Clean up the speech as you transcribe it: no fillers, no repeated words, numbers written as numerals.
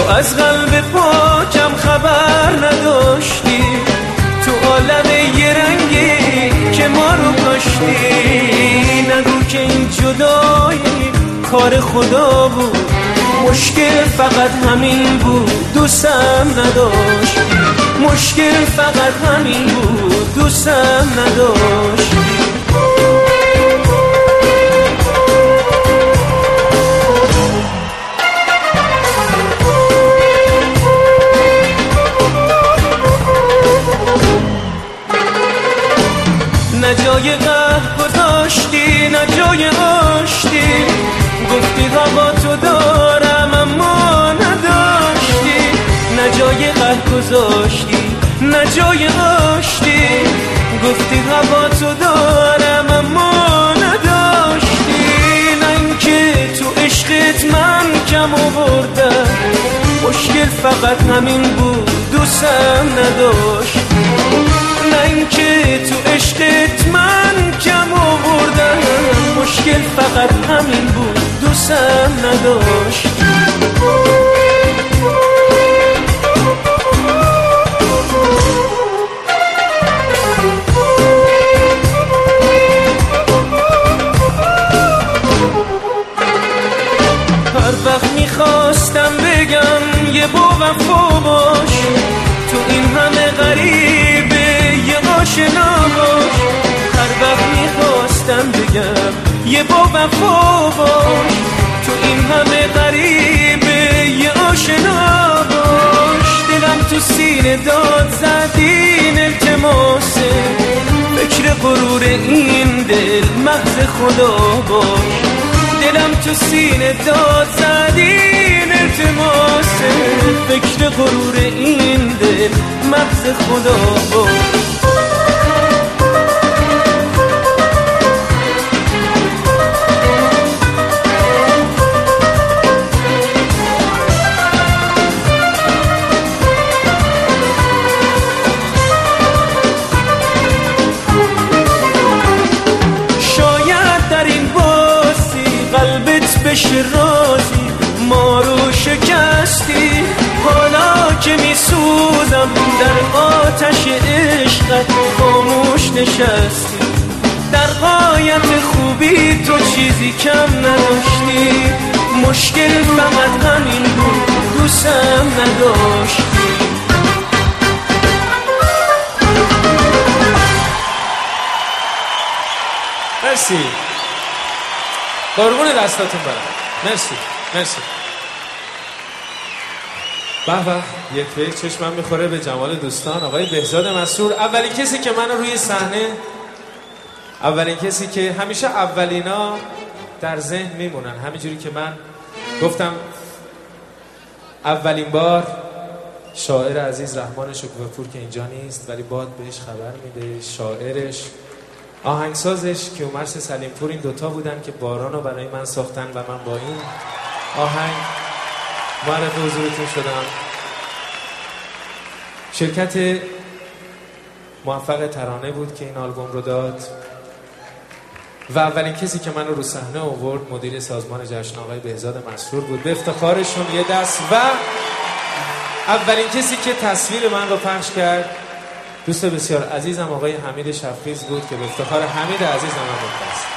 از قلب پاکم خبر نداشتی، تو عالم یه رنگی که ما رو کاشتی. نگو که این جدایی کار خدا بود، مشکل فقط همین بود دوستم نداشتی. مشکل فقط همین بود دوستم نداشتی. نه جای قهر گذاشتی نه جای آشتی، گفتی هوا تو دارم اما نداشتی. نه جای قهر گذاشتی نه جای آشتی، گفتی هوا تو دارم اما نداشتی. نه اینکه تو عشقت من کم آوردم، مشکل فقط همین بود دوستم نداشتی. نه اینکه تو عشقت من کم آوردم، مشکل فقط همین بود دوستم نداشتی. هر وقت میخواستم بگم یه با وفا باش، تو این همه غریبه یه آشنا باش. هر وقت میخواستم بگم یه با وفا باش، تو این همه غریبه یه آشنا باش. دلم تو سینه داد زدین التماسه، فکر غرور این دل محض خدا باش. دلم تو سینه داد زدین التماسه، فکر غرور این دل محض خدا باش. بشه رازی ما رو شکستی، حالا که میسوزم در آتش عشقت خاموش نشستی. در غایت خوبی تو چیزی کم نداشتی، مشکل فقط همین بود دوستم نداشتی. مرسی، قربون دستاتون برم. مرسی مرسی. به به، یک به یک چشمم میخوره به جمال دوستان. آقای بهزاد مسرور، اولین کسی که منو روی صحنه، اولین کسی که همیشه اولینا در ذهن میمونن. همینجوری که من گفتم اولین بار شاعر عزیز رحمان شکوفه‌پور که اینجا نیست ولی باد بهش خبر میده، شاعرش آهنگسازش کیومرث سلیمپور، این دوتا بودن که باران رو برای من ساختن و من با این آهنگ معرف حضورتون شدم. شرکت موفق ترانه بود که این آلبوم رو داد و اولین کسی که من رو صحنه آورد مدیر سازمان جشن آقای بهزاد مسرور بود. به افتخارشون یه دست. و اولین کسی که تصویر من رو پخش کرد دوست بسیار عزیزم آقای حمید شفخیز بود که به افتخار حمید عزیزم هم بود.